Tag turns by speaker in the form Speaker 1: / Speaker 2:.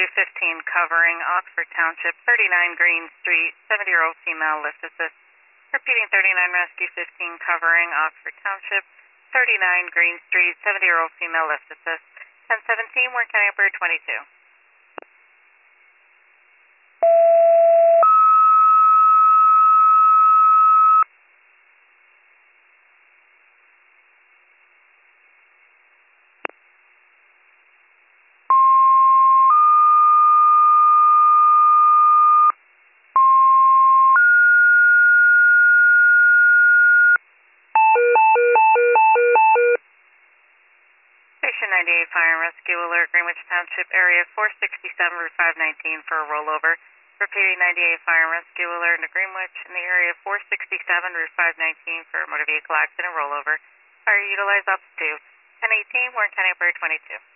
Speaker 1: 215 covering Oxford Township, 39 Green Street, 70-year-old female, lift assist. Repeating 39 Rescue 15 covering Oxford Township, 39 Green Street, 70-year-old female, lift assist. 1017, Warren County Operator 22. Station 98 Fire and Rescue Alert, Greenwich Township, Area 467, Route 519 for a rollover. Repeating 98 Fire and Rescue Alert into Greenwich in the area 467, Route 519 for a motor vehicle accident rollover. Fire utilized up to 1018, Warren County Operator 22.